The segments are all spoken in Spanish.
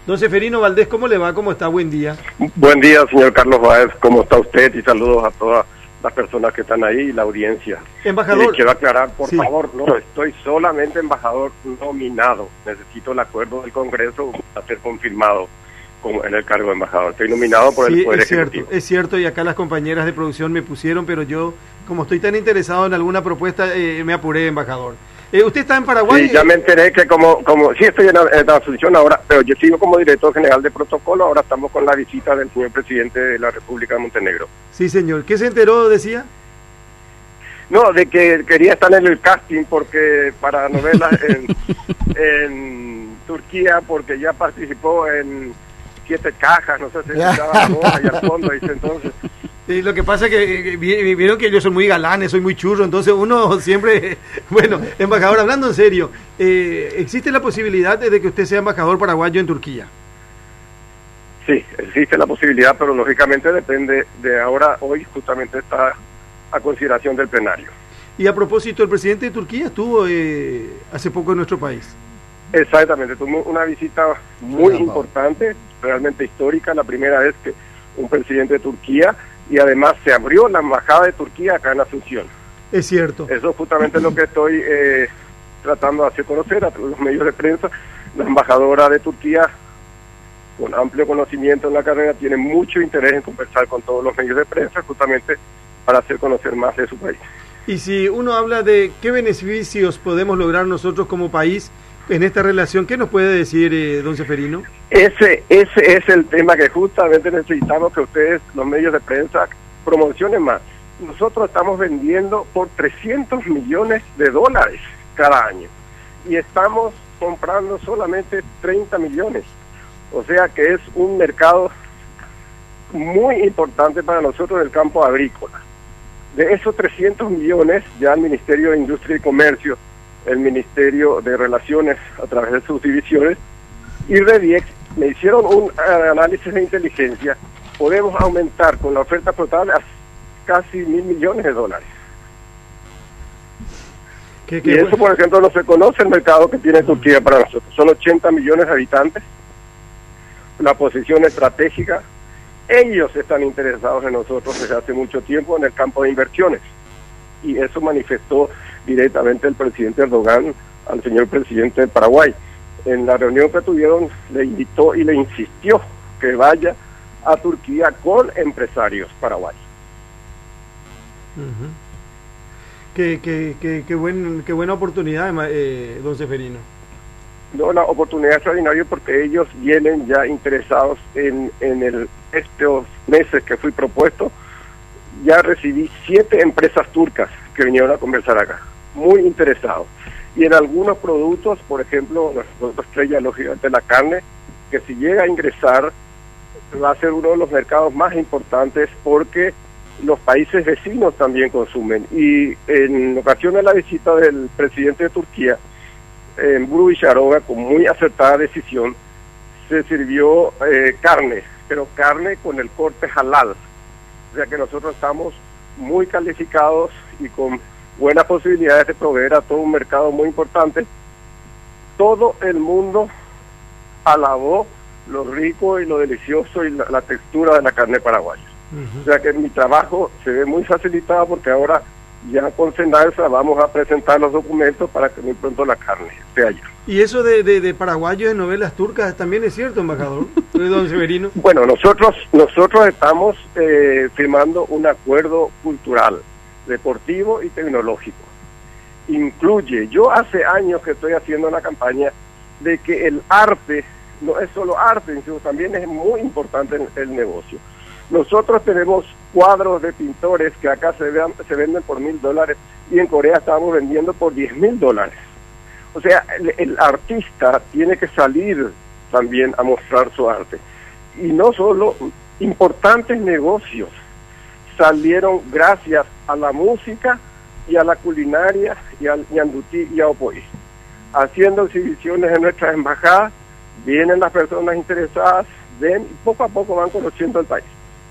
Don Seferino Valdés, ¿cómo le va? ¿Cómo está? Buen día. Buen día, señor Carlos Báez. ¿Cómo está usted? Y saludos a todas las personas que están ahí y la audiencia. Embajador. Quiero aclarar, por sí. favor, no estoy solamente embajador nominado. Necesito el acuerdo del Congreso para ser confirmado en el cargo de embajador. Estoy nominado por el Poder Ejecutivo. Es cierto, y acá las compañeras de producción me pusieron, pero yo, como estoy tan interesado en alguna propuesta, me apuré, embajador. ¿Usted está en Paraguay? Sí, ya me enteré que sí estoy en la asociación ahora, pero yo sigo como director general de protocolo. Ahora estamos con la visita del señor presidente de la República de Montenegro. Sí, señor. ¿Qué se enteró, decía? No, de que quería estar en el casting porque para novelas en Turquía, porque ya participó en 7 cajas, no sé si estaba allá al fondo, dice entonces. Sí, lo que pasa es que vieron que yo soy muy galán, soy muy churro, entonces uno siempre... Bueno, embajador, hablando en serio, ¿existe la posibilidad de que usted sea embajador paraguayo en Turquía? Sí, existe la posibilidad, pero lógicamente depende de hoy justamente está a consideración del plenario. Y a propósito, el presidente de Turquía estuvo hace poco en nuestro país. Exactamente, tuvo una visita muy importante, realmente histórica, la primera vez que un presidente de Turquía, y además se abrió la embajada de Turquía acá en Asunción. Es cierto. Eso es justamente lo que estoy tratando de hacer conocer a los medios de prensa. La embajadora de Turquía, con amplio conocimiento en la carrera, tiene mucho interés en conversar con todos los medios de prensa, justamente para hacer conocer más de su país. Y si uno habla de qué beneficios podemos lograr nosotros como país en esta relación, ¿qué nos puede decir, don Seferino? Ese es el tema que justamente necesitamos que ustedes, los medios de prensa, promocionen más. Nosotros estamos vendiendo por $300 millones cada año y estamos comprando solamente 30 millones. O sea que es un mercado muy importante para nosotros en el campo agrícola. De esos 300 millones, ya el Ministerio de Industria y Comercio, el Ministerio de Relaciones a través de sus divisiones y Rediex me hicieron un análisis de inteligencia. Podemos aumentar con la oferta total a casi $1.000 millones. Y eso, por ejemplo, no se conoce el mercado que tiene Turquía para nosotros. Son 80 millones de habitantes, la posición estratégica. Ellos están interesados en nosotros desde hace mucho tiempo en el campo de inversiones. Y eso manifestó directamente el presidente Erdogan al señor presidente de Paraguay. En la reunión que tuvieron, le invitó y le insistió que vaya a Turquía con empresarios paraguayos. Qué buena oportunidad, don Seferino. No, una oportunidad extraordinaria porque ellos vienen ya interesados en estos meses que fui propuesto. Ya recibí 7 empresas turcas que vinieron a conversar acá, muy interesados. Y en algunos productos, por ejemplo, los productos estrella, lógicamente la carne, que si llega a ingresar va a ser uno de los mercados más importantes porque los países vecinos también consumen. Y en ocasión de la visita del presidente de Turquía, en Buru Sharoga, con muy acertada decisión, se sirvió carne, pero carne con el corte halal. O sea que nosotros estamos muy calificados y con buenas posibilidades de proveer a todo un mercado muy importante. Todo el mundo alabó lo rico y lo delicioso y la textura de la carne paraguaya. O sea que mi trabajo se ve muy facilitado porque ahora ya con Senalsa vamos a presentar los documentos para que muy pronto la carne esté allá. ¿Y eso de paraguayos en novelas turcas también es cierto, embajador? Don Severino. Bueno, nosotros estamos firmando un acuerdo cultural, deportivo y tecnológico. Incluye, yo hace años que estoy haciendo una campaña de que el arte no es solo arte, sino también es muy importante en el negocio. Nosotros tenemos cuadros de pintores que acá se venden por $1.000 y en Corea estábamos vendiendo por $10.000. O sea, el artista tiene que salir también a mostrar su arte. Y no solo, importantes negocios salieron gracias a la música y a la culinaria y al ñandutí y a Opoí. Haciendo exhibiciones en nuestras embajadas, vienen las personas interesadas, ven y poco a poco van conociendo el país.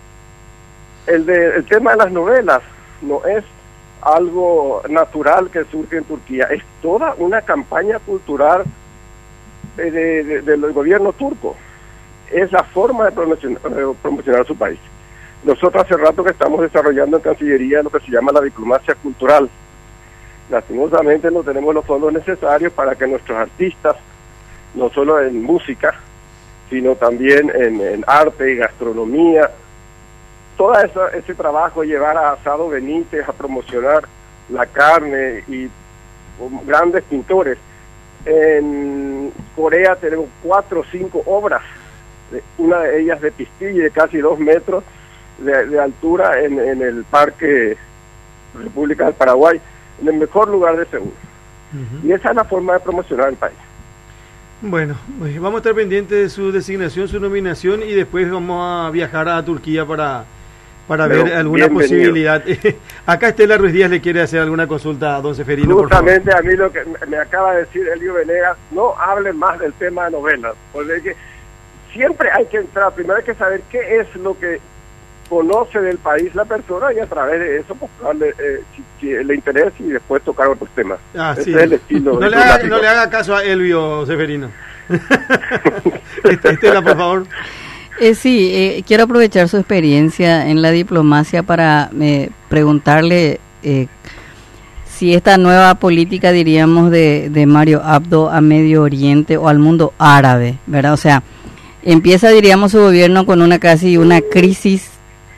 El tema de las novelas no es algo natural que surge en Turquía, es toda una campaña cultural del gobierno turco. es la forma de promocionar su país. Nosotros hace rato que estamos desarrollando en Cancillería lo que se llama la diplomacia cultural. Lastimosamente no tenemos los fondos necesarios para que nuestros artistas, no solo en música, sino también en arte y gastronomía, todo ese trabajo, llevar a Asado Benítez a promocionar la carne y grandes pintores. En Corea tenemos 4 o 5 obras, una de ellas de Pistilli de casi 2 metros de altura en el Parque República del Paraguay, en el mejor lugar de Seúl. Y esa es la forma de promocionar el país. Bueno, vamos a estar pendientes de su designación, su nominación, y después vamos a viajar a Turquía para ver alguna posibilidad. Acá Estela Ruiz Díaz le quiere hacer alguna consulta a don Seferino. Justamente a mí lo que me acaba de decir Elio Venegas, no hable más del tema de novelas, porque es que siempre hay que entrar, primero hay que saber qué es lo que conoce del país la persona y a través de eso buscarle si le interesa y después tocar otros temas. Sí. Ese es el estilo. No le haga caso a Elvio, Seferino. Estela, por favor. Quiero aprovechar su experiencia en la diplomacia para preguntarle si esta nueva política, diríamos, de Mario Abdo a Medio Oriente o al mundo árabe, ¿verdad? O sea, empieza, diríamos, su gobierno con una crisis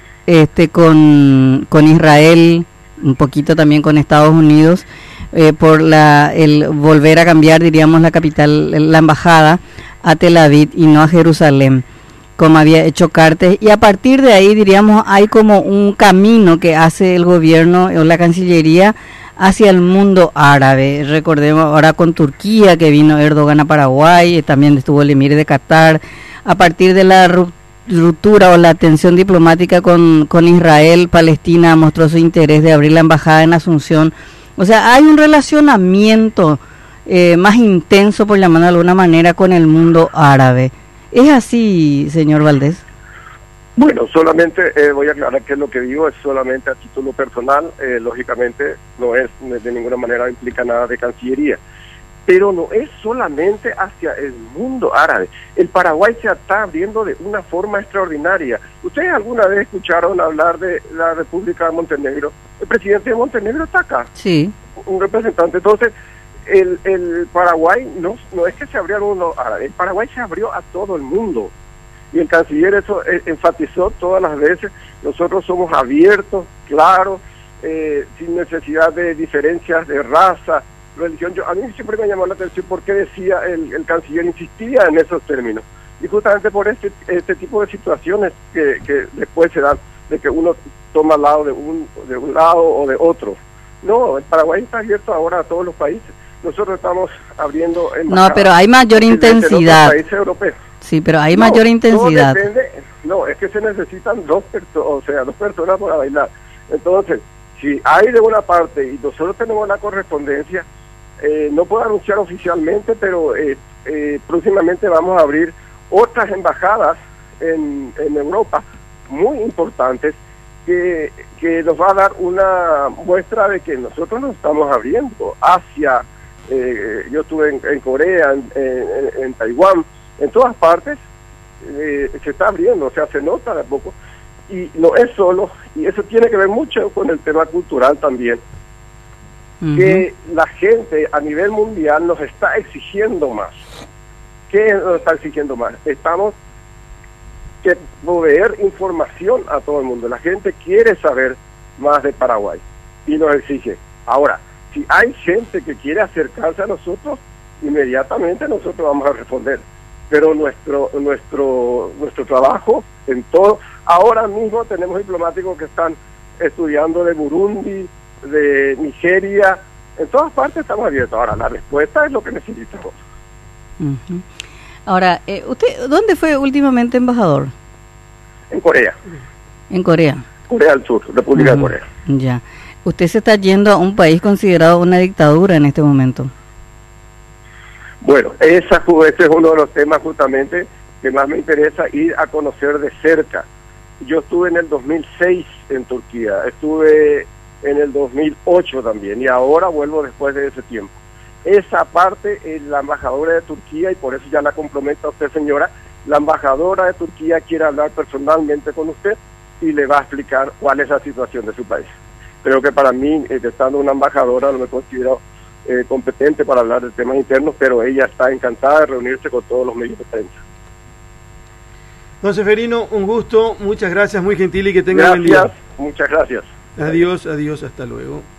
con Israel, un poquito también con Estados Unidos, por el volver a cambiar, diríamos, la capital, la embajada a Tel Aviv y no a Jerusalén, como había hecho Cartes, y a partir de ahí, diríamos, hay como un camino que hace el gobierno o la Cancillería hacia el mundo árabe. Recordemos ahora con Turquía, que vino Erdogan a Paraguay, también estuvo el emir de Qatar. A partir de la ruptura o la tensión diplomática con Israel, Palestina mostró su interés de abrir la embajada en Asunción. O sea, hay un relacionamiento más intenso, por llamarlo de alguna manera, con el mundo árabe. ¿Es así, señor Valdés? Bueno, solamente voy a aclarar que lo que digo es solamente a título personal, lógicamente no es de ninguna manera implica nada de Cancillería, pero no es solamente hacia el mundo árabe. El Paraguay se está abriendo de una forma extraordinaria. ¿Ustedes alguna vez escucharon hablar de la República de Montenegro? El presidente de Montenegro está acá. Sí. Un representante. Entonces, el Paraguay no es que se abrió al mundo árabe, el Paraguay se abrió a todo el mundo. Y el canciller eso enfatizó todas las veces. Nosotros somos abiertos, claros, sin necesidad de diferencias de raza, religión. A mí siempre me llamó la atención por qué decía el canciller, insistía en esos términos. Y justamente por este tipo de situaciones que después se dan, de que uno toma lado de un lado o de otro. No, el Paraguay está abierto ahora a todos los países. Nosotros estamos abriendo no, pero hay mayor intensidad. Países europeos. Sí, pero hay mayor intensidad. Es que se necesitan dos personas para bailar. Entonces, si hay de una parte y nosotros tenemos la correspondencia, no puedo anunciar oficialmente, pero próximamente vamos a abrir otras embajadas en Europa muy importantes que nos va a dar una muestra de que nosotros nos estamos abriendo hacia, yo estuve en Corea, en Taiwán, en todas partes se está abriendo, o sea, se nota de a poco, y no es solo, y eso tiene que ver mucho con el tema cultural también, que la gente a nivel mundial nos está exigiendo más. ¿Qué nos está exigiendo más? Estamos que proveer información a todo el mundo. La gente quiere saber más de Paraguay y nos exige. Ahora, si hay gente que quiere acercarse a nosotros, inmediatamente nosotros vamos a responder. Pero nuestro trabajo en todo, ahora mismo tenemos diplomáticos que están estudiando de Burundi, de Nigeria, en todas partes estamos abiertos. Ahora, la respuesta es lo que necesitamos. Ahora, ¿usted dónde fue últimamente embajador? En Corea. En Corea. Corea del Sur, República de Corea. Ya. Usted se está yendo a un país considerado una dictadura en este momento. Bueno, ese es uno de los temas justamente que más me interesa ir a conocer de cerca. Yo estuve en el 2006 en Turquía, estuve en el 2008 también, y ahora vuelvo después de ese tiempo. Esa parte es la embajadora de Turquía, y por eso ya la comprometo a usted, señora, la embajadora de Turquía quiere hablar personalmente con usted y le va a explicar cuál es la situación de su país. Creo que para mí, estando una embajadora, no me considero competente para hablar de temas internos, pero ella está encantada de reunirse con todos los medios de prensa. Don Seferino, un gusto, muchas gracias, muy gentil y que tenga buen día. Muchas gracias. Adiós, adiós, hasta luego.